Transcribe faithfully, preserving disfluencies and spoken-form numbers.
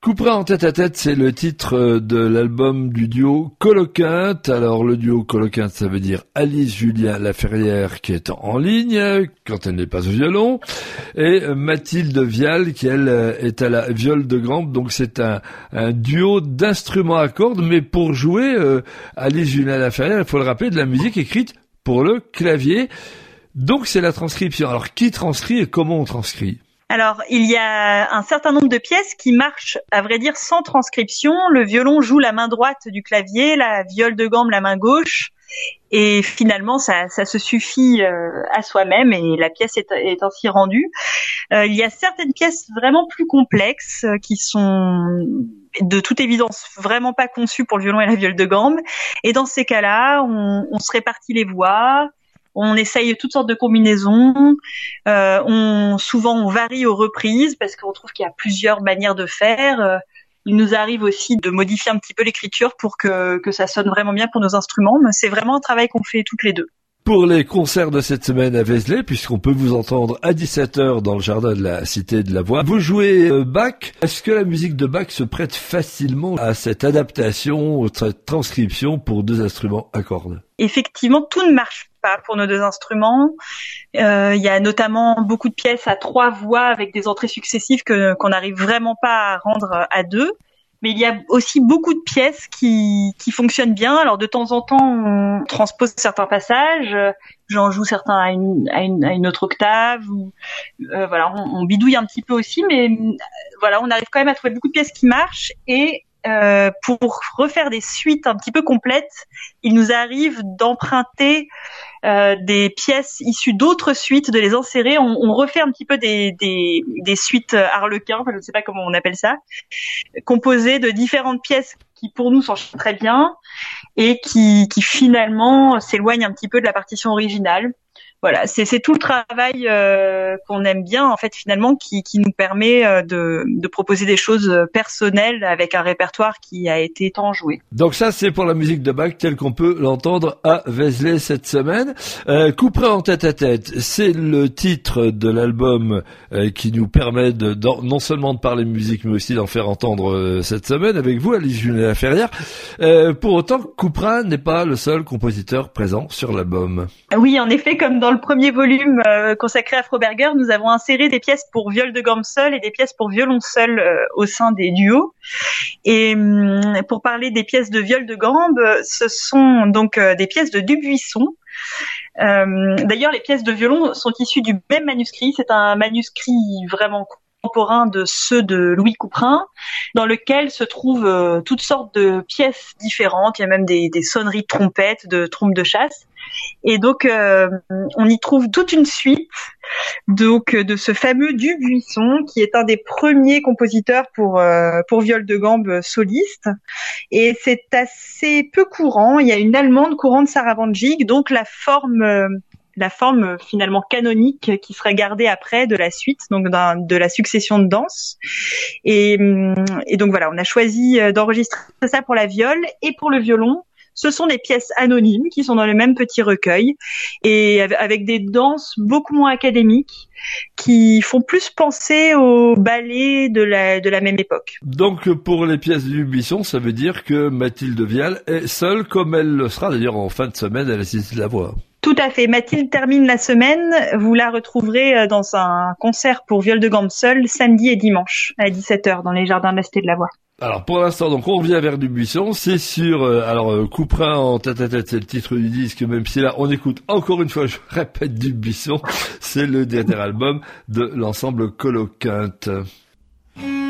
Couperin en tête-à-tête, c'est le titre de l'album du duo Coloquinte. Alors le duo Coloquinte, ça veut dire Alice Julien Laferrière qui est en ligne quand elle n'est pas au violon, et Mathilde Vial qui elle est à la viole de gambe. Donc c'est un, un duo d'instruments à cordes, mais pour jouer euh, Alice Julien Laferrière, il faut le rappeler, de la musique écrite pour le clavier. Donc c'est la transcription. Alors qui transcrit et comment on transcrit ? Alors, il y a un certain nombre de pièces qui marchent, à vrai dire, sans transcription. Le violon joue la main droite du clavier, la viole de gambe la main gauche, et finalement, ça, ça se suffit euh, à soi-même, et la pièce est, est ainsi rendue. Euh, il y a certaines pièces vraiment plus complexes euh, qui sont de toute évidence vraiment pas conçues pour le violon et la viole de gambe, et dans ces cas-là, on, on se répartit les voix. On essaye toutes sortes de combinaisons. Euh, on, souvent, on varie aux reprises parce qu'on trouve qu'il y a plusieurs manières de faire. Euh, il nous arrive aussi de modifier un petit peu l'écriture pour que, que ça sonne vraiment bien pour nos instruments. Mais c'est vraiment un travail qu'on fait toutes les deux. Pour les concerts de cette semaine à Vézelay, puisqu'on peut vous entendre à dix-sept heures dans le jardin de la Cité de la Voix, vous jouez euh, Bach. Est-ce que la musique de Bach se prête facilement à cette adaptation, cette transcription pour deux instruments à cordes ? Effectivement, tout ne marche pas pour nos deux instruments. Euh, il y a notamment beaucoup de pièces à trois voix avec des entrées successives que, qu'on n'arrive vraiment pas à rendre à deux. Mais il y a aussi beaucoup de pièces qui, qui fonctionnent bien. Alors de temps en temps, on transpose certains passages, j'en joue certains à une, à une, à une autre octave. Ou, euh, voilà, on, on bidouille un petit peu aussi, mais euh, voilà, on arrive quand même à trouver beaucoup de pièces qui marchent. Et euh, pour refaire des suites un petit peu complètes, il nous arrive d'emprunter Euh, des pièces issues d'autres suites, de les insérer. On, on refait un petit peu des, des, des suites Harlequin, enfin, je ne sais pas comment on appelle ça, composées de différentes pièces qui pour nous s'enchaînent très bien et qui, qui finalement s'éloignent un petit peu de la partition originale. Voilà, c'est, c'est tout le travail euh, qu'on aime bien en fait finalement qui, qui nous permet euh, de, de proposer des choses personnelles avec un répertoire qui a été tant joué. Donc ça c'est pour la musique de Bach telle qu'on peut l'entendre à Vézelay cette semaine. Euh, Couperin en tête-à-tête, c'est le titre de l'album euh, qui nous permet de, de non seulement de parler musique mais aussi d'en faire entendre euh, cette semaine avec vous, Alice Julien Laferrière. Euh, pour autant, Couperin n'est pas le seul compositeur présent sur l'album. Oui, en effet, comme dans le premier volume euh, consacré à Froberger, nous avons inséré des pièces pour viole de gambe seul et des pièces pour violon seul euh, au sein des duos. Et hum, pour parler des pièces de viole de gambe, ce sont donc euh, des pièces de Dubuisson. Euh, d'ailleurs, les pièces de violon sont issues du même manuscrit. C'est un manuscrit vraiment contemporain de ceux de Louis Couperin, dans lequel se trouvent euh, toutes sortes de pièces différentes. Il y a même des, des sonneries de trompettes, de trompes de chasse. Et donc, euh, on y trouve toute une suite donc de ce fameux Dubuisson, qui est un des premiers compositeurs pour euh, pour viole de gambe soliste. Et c'est assez peu courant. Il y a une allemande courante Sarah-Van-Gig, donc la forme euh, la forme finalement canonique qui serait gardée après de la suite, donc d'un, de la succession de danse. Et, et donc voilà, on a choisi d'enregistrer ça pour la viole et pour le violon. Ce sont des pièces anonymes qui sont dans le même petit recueil et avec des danses beaucoup moins académiques qui font plus penser au ballet de la, de la même époque. Donc pour les pièces du Buisson, ça veut dire que Mathilde Vial est seule, comme elle le sera d'ailleurs en fin de semaine à la Cité de la Voix. Tout à fait. Mathilde termine la semaine. Vous la retrouverez dans un concert pour viole de gambe seul samedi et dimanche à dix-sept heures dans les jardins de la Cité de la Voix. Alors pour l'instant, donc on revient vers Dubuisson, c'est sûr. Euh, alors euh, Couperin en tête à tête, c'est le titre du disque, même si là on écoute encore une fois, je répète, Dubuisson, c'est le dernier album de l'ensemble Coloquinte.